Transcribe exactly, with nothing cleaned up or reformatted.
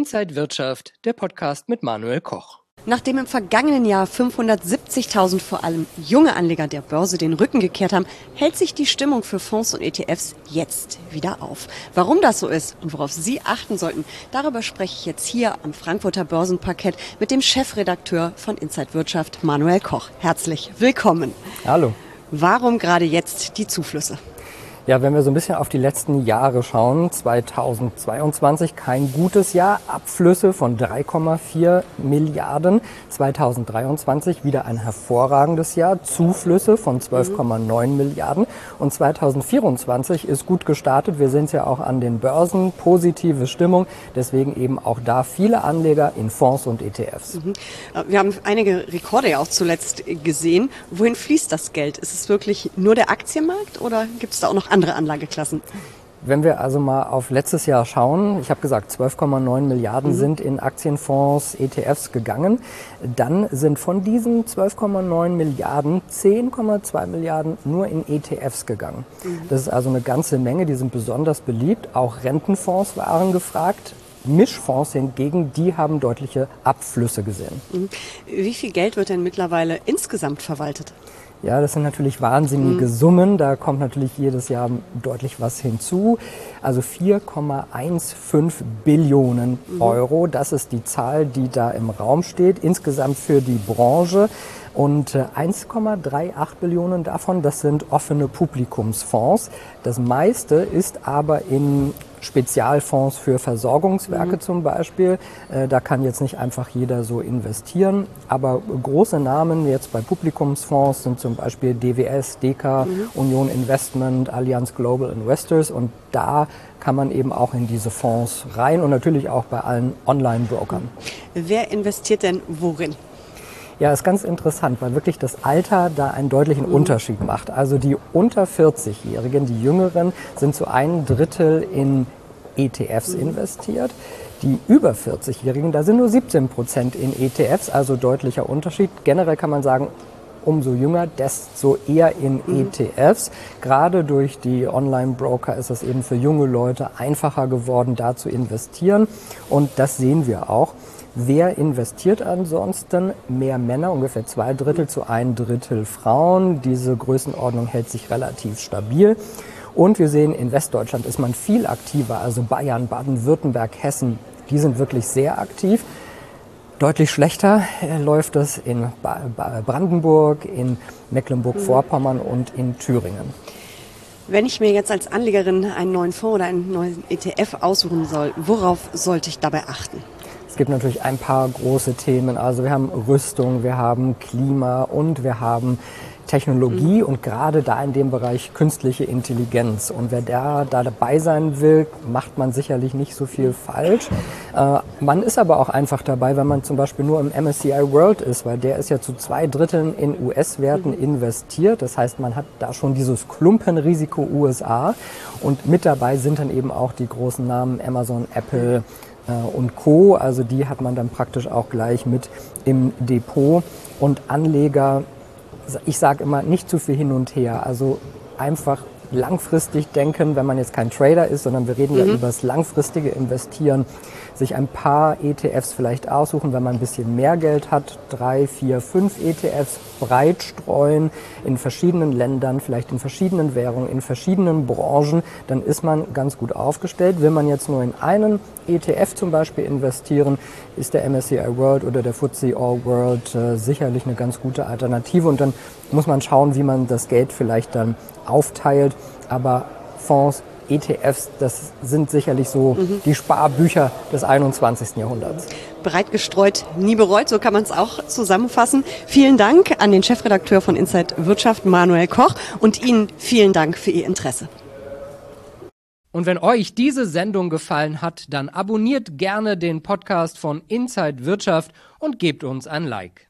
Inside Wirtschaft, der Podcast mit Manuel Koch. Nachdem im vergangenen Jahr fünfhundertsiebzigtausend vor allem junge Anleger der Börse den Rücken gekehrt haben, hält sich die Stimmung für Fonds und E T Fs jetzt wieder auf. Warum das so ist und worauf Sie achten sollten, darüber spreche ich jetzt hier am Frankfurter Börsenparkett mit dem Chefredakteur von Inside Wirtschaft, Manuel Koch. Herzlich willkommen. Hallo. Warum gerade jetzt die Zuflüsse? Ja, wenn wir so ein bisschen auf die letzten Jahre schauen, zweitausendzweiundzwanzig kein gutes Jahr, Abflüsse von drei Komma vier Milliarden, zweitausenddreiundzwanzig wieder ein hervorragendes Jahr, Zuflüsse von zwölf Komma neun Milliarden und zweitausendvierundzwanzig ist gut gestartet, wir sind ja auch an den Börsen, positive Stimmung, deswegen eben auch da viele Anleger in Fonds und E T Fs. Mhm. Wir haben einige Rekorde ja auch zuletzt gesehen. Wohin fließt das Geld? Ist es wirklich nur der Aktienmarkt oder gibt es da auch noch andere Anlageklassen? Wenn wir also mal auf letztes Jahr schauen, ich habe gesagt, zwölf Komma neun Milliarden mhm. sind in Aktienfonds, E T Fs gegangen. Dann sind von diesen zwölf Komma neun Milliarden zehn Komma zwei Milliarden nur in E T Fs gegangen. Mhm. Das ist also eine ganze Menge, die sind besonders beliebt. Auch Rentenfonds waren gefragt. Mischfonds hingegen, die haben deutliche Abflüsse gesehen. Mhm. Wie viel Geld wird denn mittlerweile insgesamt verwaltet? Ja, das sind natürlich wahnsinnige mhm. Summen. Da kommt natürlich jedes Jahr deutlich was hinzu. Also vier Komma fünfzehn Billionen mhm. Euro. Das ist die Zahl, die da im Raum steht. Insgesamt für die Branche. Und eins Komma achtunddreißig Billionen davon, das sind offene Publikumsfonds. Das meiste ist aber in Spezialfonds für Versorgungswerke mhm. zum Beispiel. Äh, da kann jetzt nicht einfach jeder so investieren. Aber große Namen jetzt bei Publikumsfonds sind zum Beispiel D W S, D K, mhm. Union Investment, Allianz Global Investors. Und da kann man eben auch in diese Fonds rein und natürlich auch bei allen Online-Brokern. Wer investiert denn worin? Ja, ist ganz interessant, weil wirklich das Alter da einen deutlichen mhm. Unterschied macht. Also die unter vierzig-Jährigen, die Jüngeren, sind zu einem Drittel in E T Fs mhm. investiert. Die über vierzig-Jährigen, da sind nur siebzehn Prozent in E T Fs, also deutlicher Unterschied. Generell kann man sagen, umso jünger, desto eher in mhm. E T Fs. Gerade durch die Online-Broker ist es eben für junge Leute einfacher geworden, da zu investieren. Und das sehen wir auch. Wer investiert ansonsten? Mehr Männer, ungefähr zwei Drittel zu ein Drittel Frauen. Diese Größenordnung hält sich relativ stabil. Und wir sehen, in Westdeutschland ist man viel aktiver. Also Bayern, Baden-Württemberg, Hessen, die sind wirklich sehr aktiv. Deutlich schlechter läuft es in Brandenburg, in Mecklenburg-Vorpommern und in Thüringen. Wenn ich mir jetzt als Anlegerin einen neuen Fonds oder einen neuen E T F aussuchen soll, worauf sollte ich dabei achten? Es gibt natürlich ein paar große Themen. Also wir haben Rüstung, wir haben Klima und wir haben Technologie mhm. und gerade da in dem Bereich künstliche Intelligenz. Und wer da, da dabei sein will, macht man sicherlich nicht so viel falsch. Äh, man ist aber auch einfach dabei, wenn man zum Beispiel nur im M S C I World ist, weil der ist ja zu zwei Dritteln in U S-Werten mhm. investiert. Das heißt, man hat da schon dieses Klumpenrisiko U S A und mit dabei sind dann eben auch die großen Namen Amazon, Apple, und Co. Also die hat man dann praktisch auch gleich mit im Depot. Und Anleger, ich sage immer, nicht zu viel hin und her. Also einfach langfristig denken, wenn man jetzt kein Trader ist, sondern wir reden mhm. ja über das langfristige Investieren, sich ein paar E T Fs vielleicht aussuchen, wenn man ein bisschen mehr Geld hat, drei, vier, fünf E T Fs breit streuen in verschiedenen Ländern, vielleicht in verschiedenen Währungen, in verschiedenen Branchen, dann ist man ganz gut aufgestellt. Will man jetzt nur in einen E T F zum Beispiel investieren, ist der M S C I World oder der F T S E All World äh, sicherlich eine ganz gute Alternative und dann muss man schauen, wie man das Geld vielleicht dann aufteilt, aber Fonds, E T Fs, das sind sicherlich so mhm. die Sparbücher des einundzwanzigsten Jahrhunderts. Breit gestreut, nie bereut, so kann man es auch zusammenfassen. Vielen Dank an den Chefredakteur von Inside Wirtschaft, Manuel Koch, und Ihnen vielen Dank für Ihr Interesse. Und wenn euch diese Sendung gefallen hat, dann abonniert gerne den Podcast von Inside Wirtschaft und gebt uns ein Like.